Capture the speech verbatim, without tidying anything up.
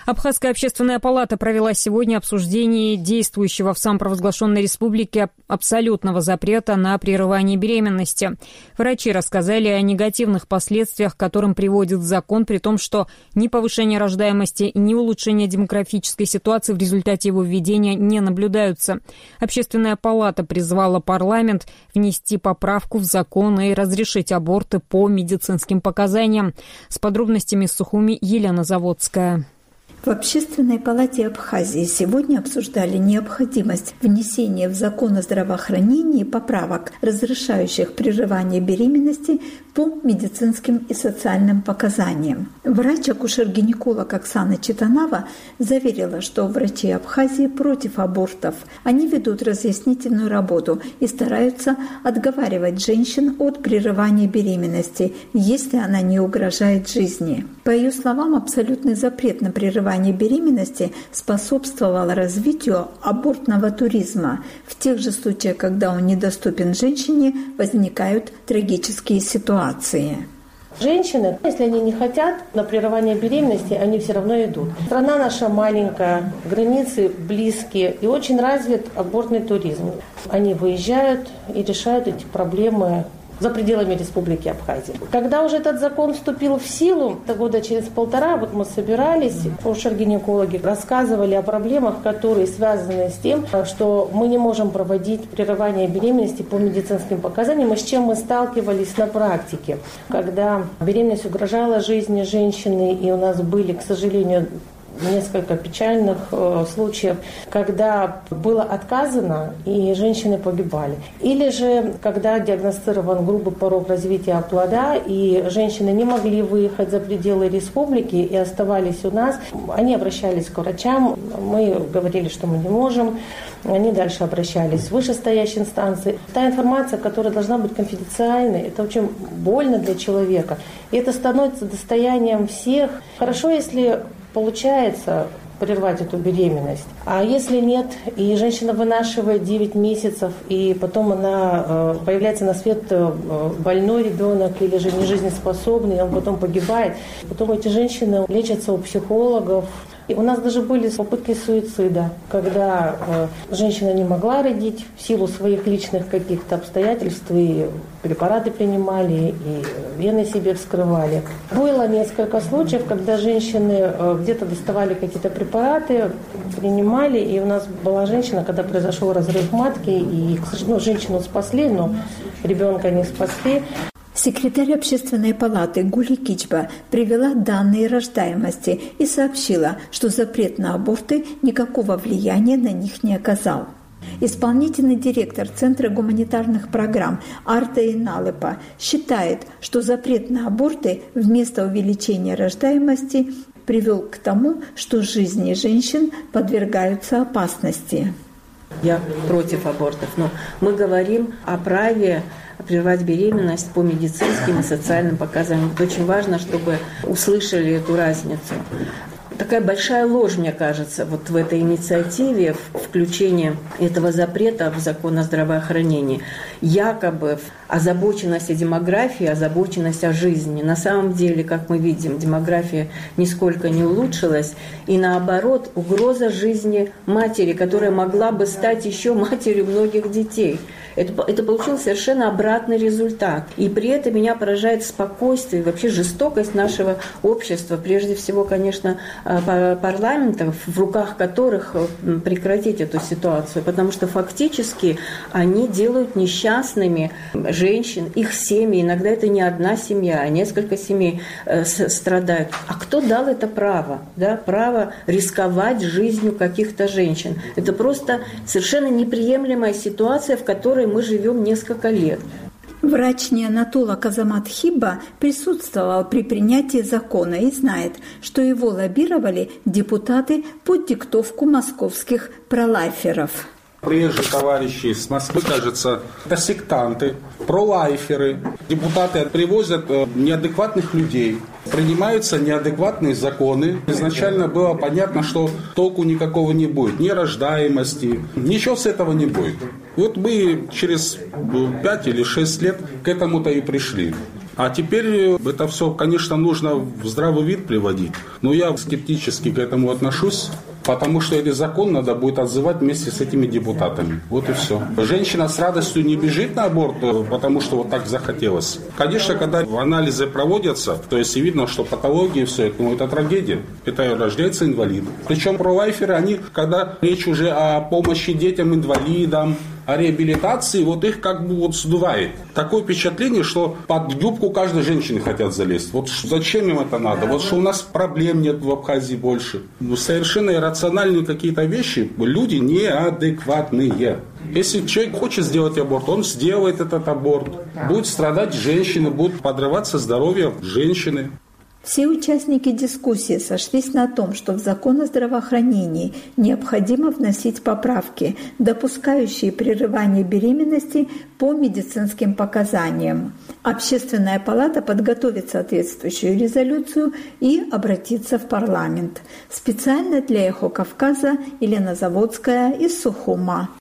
Абхазская общественная палата провела сегодня обсуждение действующего в самопровозглашенной республике абсолютного запрета на прерывание беременности. Врачи рассказали о негативных последствиях, к которым приводит закон, при том, что ни повышение рождаемости, ни улучшение демографической ситуации в результате его введения не наблюдаются. Общественная палата призвала парламент внести поправку в закон и разрешить аборты по медицинским показаниям. С подробностями из Сухуми Елена Заводская. В Общественной палате Абхазии сегодня обсуждали необходимость внесения в закон о здравоохранении поправок, разрешающих прерывание беременности по медицинским и социальным показаниям. Врач-акушер-гинеколог Оксана Читанава заверила, что врачи Абхазии против абортов. Они ведут разъяснительную работу и стараются отговаривать женщин от прерывания беременности, если она не угрожает жизни. По ее словам, абсолютный запрет на прерывание беременности способствовало развитию абортного туризма. В тех же случаях, когда он недоступен женщине, возникают трагические ситуации. Женщины, если они не хотят на прерывание беременности, они все равно идут. Страна наша маленькая, границы близкие и очень развит абортный туризм. Они выезжают и решают эти проблемы за пределами Республики Абхазия. Когда уже этот закон вступил в силу, года через полтора, вот мы собирались, акушер-гинекологи рассказывали о проблемах, которые связаны с тем, что мы не можем проводить прерывание беременности по медицинским показаниям, и с чем мы сталкивались на практике. Когда беременность угрожала жизни женщины, и у нас были, к сожалению, несколько печальных э, случаев, когда было отказано и женщины погибали. Или же, когда диагностирован грубый порог развития плода, и женщины не могли выехать за пределы республики и оставались у нас, они обращались к врачам, мы говорили, что мы не можем, они дальше обращались в вышестоящие инстанции. Та информация, которая должна быть конфиденциальной, это очень больно для человека, и это становится достоянием всех. Хорошо, если получается прервать эту беременность. А если нет, и женщина вынашивает девять месяцев, и потом она появляется на свет больной ребенок или же нежизнеспособный, он потом погибает, потом эти женщины лечатся у психологов. И у нас даже были попытки суицида, когда э, женщина не могла родить в силу своих личных каких-то обстоятельств, и препараты принимали, и вены себе вскрывали. Было несколько случаев, когда женщины э, где-то доставали какие-то препараты, принимали, и у нас была женщина, когда произошел разрыв матки, и, ну, женщину спасли, но ребенка не спасли. Секретарь Общественной палаты Гули Кичба привела данные рождаемости и сообщила, что запрет на аборты никакого влияния на них не оказал. Исполнительный директор Центра гуманитарных программ Арта Иналепа считает, что запрет на аборты вместо увеличения рождаемости привел к тому, что жизни женщин подвергаются опасности. Я против абортов, но мы говорим о праве прервать беременность по медицинским и социальным показаниям. Это очень важно, чтобы услышали эту разницу. Такая большая ложь, мне кажется, вот в этой инициативе включения этого запрета в закон о здравоохранении. Якобы озабоченность о демографии, озабоченность о жизни. На самом деле, как мы видим, демография нисколько не улучшилась. И наоборот, угроза жизни матери, которая могла бы стать еще матерью многих детей. Это, это получил совершенно обратный результат. И при этом меня поражает спокойствие и вообще жестокость нашего общества. Прежде всего, конечно, парламентов, в руках которых прекратить эту ситуацию. Потому что фактически они делают несчастными женщин, их семьи. Иногда это не одна семья, а несколько семей э, страдают. А кто дал это право? Да? Право рисковать жизнью каких-то женщин. Это просто совершенно неприемлемая ситуация, в которой мы живем несколько лет. Врач-неонатолог Азамат Хибба присутствовал при принятии закона и знает, что его лоббировали депутаты под диктовку московских пролайферов. Приезжие товарищи с Москвы, кажется, это сектанты, пролайферы. Депутаты привозят неадекватных людей, принимаются неадекватные законы. Изначально было понятно, что толку никакого не будет, ни рождаемости, ничего с этого не будет. Вот мы через пять или шесть лет к этому-то и пришли. А теперь это все, конечно, нужно в здравый вид приводить. Но я скептически к этому отношусь. Потому что этот закон надо будет отзывать вместе с этими депутатами. Вот и все. Женщина с радостью не бежит на аборт, потому что вот так захотелось. Конечно, когда анализы проводятся, то есть видно, что патологии и все, ну, это трагедия. Это рождается инвалид. Причем пролайферы, они, когда речь уже о помощи детям-инвалидам, о реабилитации, вот их как бы вот сдувает. Такое впечатление, что под юбку каждой женщины хотят залезть. Вот зачем им это надо? Вот что у нас проблем нет в Абхазии больше. Ну, совершенно иррациональные какие-то вещи, люди неадекватные. Если человек хочет сделать аборт, он сделает этот аборт. Будет страдать женщина, будет подрываться здоровье женщины. Все участники дискуссии сошлись на том, что в закон о здравоохранении необходимо вносить поправки, допускающие прерывание беременности по медицинским показаниям. Общественная палата подготовит соответствующую резолюцию и обратится в парламент. Специально для «Эхо Кавказа» Елена Заводская из Сухума.